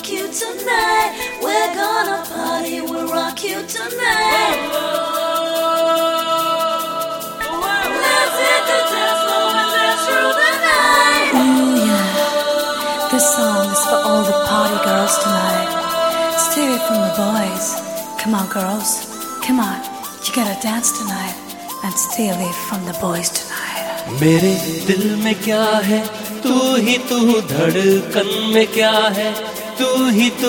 rock you tonight. We're gonna party, we'll rock you tonight. Let's hit the dance floor and dance through the night. Ooh yeah, this song is for all the party girls tonight. Stay away from the boys. Come on girls, come on, you gotta dance tonight. And stay away from the boys tonight. मेरे दिल में क्या है, तू ही तू, धड़कन में क्या है, तू ही तू।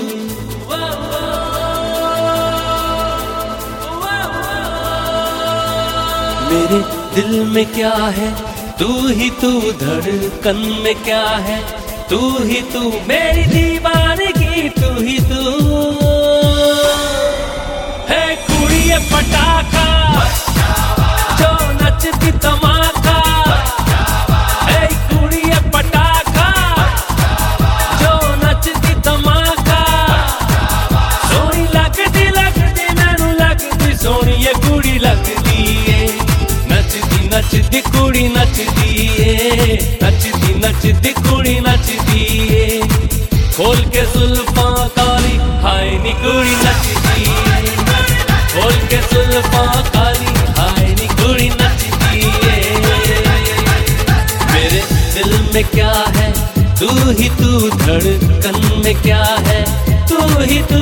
मेरे दिल में क्या है, तू ही तू, धड़कन में क्या है, तू ही तू। मेरी दीवानगी तू ही तू है, कुड़िए पटाखा जो नचती धमाका, है कुड़िए पटाखा जो नचती धमाका। सोनी लगदी लगदी मैनू लगदी, सोनी ये कुड़ी लगदी है। नचदी नचदी कुड़ी नचदी है, नचदी नचदी कुड़ी नचदी है। खोल के जुल्फां काली, हाय नी कुड़ी नचदी है। खोल के जुल्फां काली, हाय नी कुड़ी नचदी है। मेरे दिल में क्या है, तू ही तू, धड़कन में क्या है, तू ही तू।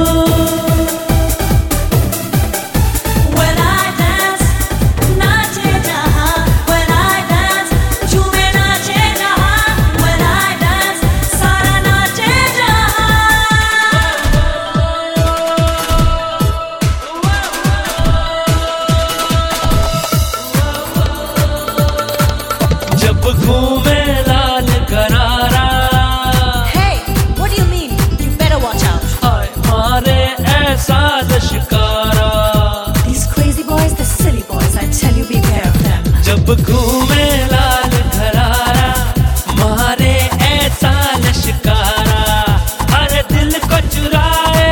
जब घूमे लाल करारा, Hey, what do you mean? You better watch out. हाय मारे ऐसा लश्कारा। These crazy boys, the silly boys, I tell you beware of them. जब घूमे लाल करारा, मारे ऐसा लश्कारा। अरे दिल को चुराए,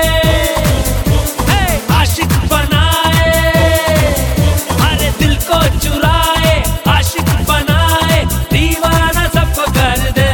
आशिक बनाए। अरे दिल को चुराए, आशिक बनाए, दीवाना सबको कर दे।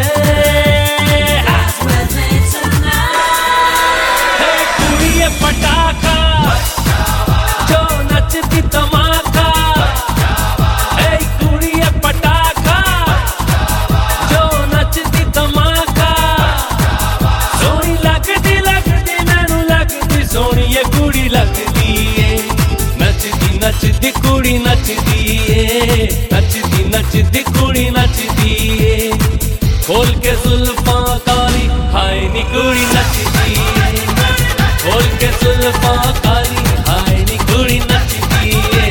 With me tonight. है कुड़िए पटाखा जो नचती धमाका, है कुड़िए पटाखा जो नचती धमाका। सोनी लगदी लगदी मैनू लगदी, सोनी ये कुड़ी लगदी है। नचदी नचदी कुड़ी नचदी है, नचदी नचदी कुड़ी नचदी है। खोल के जुल्फां काली, हाय नी कुड़ी नचदी है। खोल के जुल्फां काली, हाय नी कुड़ी नचदी है।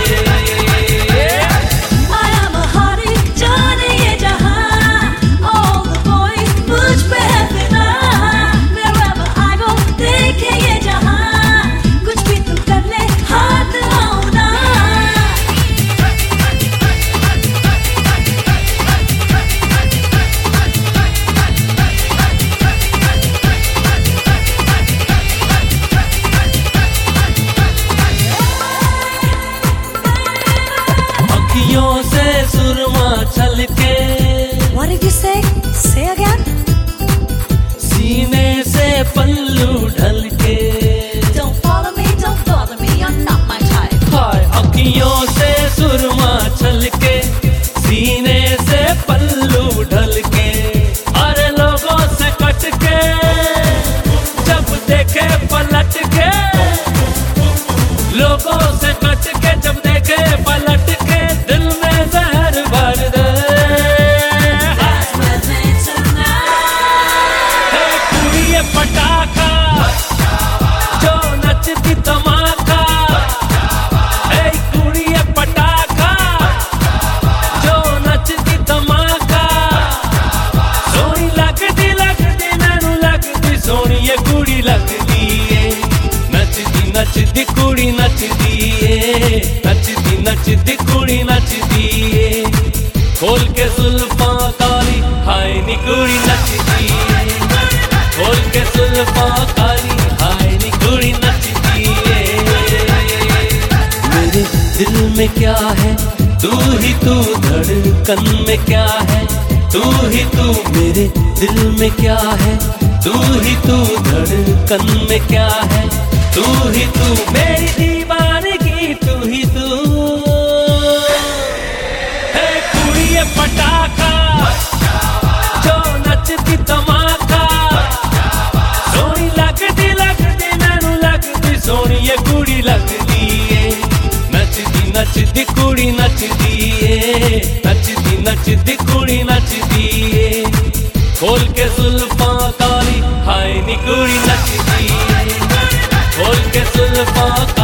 I am a hottie, जाने ये जहां, all the boys मुझ पे है फिदा। Wherever I go, देखे ये जहां, कुछ भी तू कर ले, हाथ लाऊं ना। अखियों से सुरमा छलके, What did you say? Say again? सीने से पल्लू ढलके। Don't follow me, don't bother me, you're not my type. हाय अखियों से सुरमा छलके, सीने से पल्लू ढलके। अरे लोगों से कट के, जब देखे पलट के। लोगों से कट के, जब देखे पलट के, दिल में जहर भर दे। With me tonight. है कुड़िए पटाखा जो नचती धमाका, है कुड़िए पटाखा जो नचती धमाका। सोनी लगदी लगदी मैनू लगदी, सोनी ये कुड़ी लगदी है। नचदी नचदी कुड़ी नचदी है, नचदी नचदी कुड़ी नचदी है। खोल के जुल्फां काली, हाय नी कुड़ी नचदी है। खोल के जुल्फां काली, हाय नी कुड़ी नचदी है। मेरे दिल में क्या है, तू ही तू, धड़कन में क्या है, तू ही तू। मेरे दिल में क्या है, तू ही तू धड़कन में क्या है, तू ही तू मेरी दीवानगी, तू ही तू। है कुड़िए पटाखा जो नचती धमाका, सोनी लगदी लगदी मैनू लगदी सोनी ये कुड़ी लगदी है। नचदी नचदी कुड़ी नचदी है, नचदी नचदी कुड़ी नचदी है। खोल के जुल्फां काली हाय नी कुड़ी नचदी है, खोल के जुल्फां